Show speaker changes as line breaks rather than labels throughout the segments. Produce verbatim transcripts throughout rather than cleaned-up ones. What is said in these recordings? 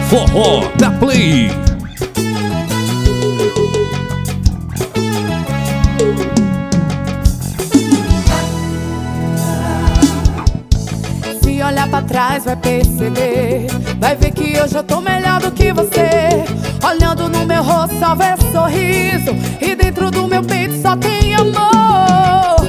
Forró da Play.
Se olhar pra trás vai perceber, vai ver que hoje eu tô melhor do que você. Olhando no meu rosto só vê sorriso, e dentro do meu peito só tem amor.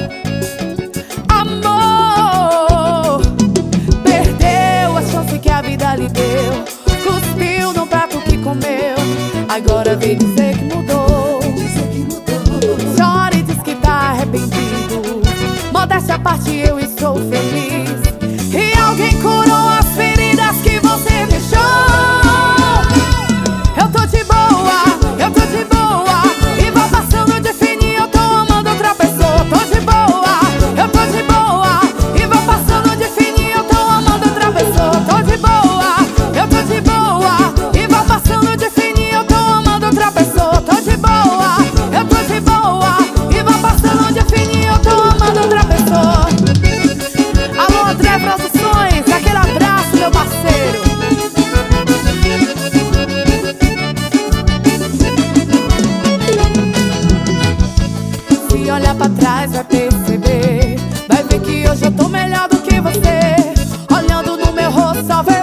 Amor. Perdeu a chance que a vida lhe deu, cuspiu no prato que comeu, agora vem dizer que mudou. Chora e diz que tá arrependido, modéstia à parte eu estou feliz. E alguém curou as feridas que você deixou. Eu tô de boa, eu tô de boa, e vou passando de fininho, eu tô amando outra pessoa. Tô de boa, eu tô de boa, e vou passando de fininho, eu tô amando outra pessoa. Tô de boa, eu tô de boa, e vou passando de fininho, eu tô amando outra pessoa. Tô de boa, eu tô de boa, e vou passando de fininho, eu tô amando outra pessoa. Alô, André Produções, aquele abraço, meu parceiro. Se olhar pra trás vai perceber, vai ver que hoje eu tô melhor do que você. Olhando no meu rosto só vê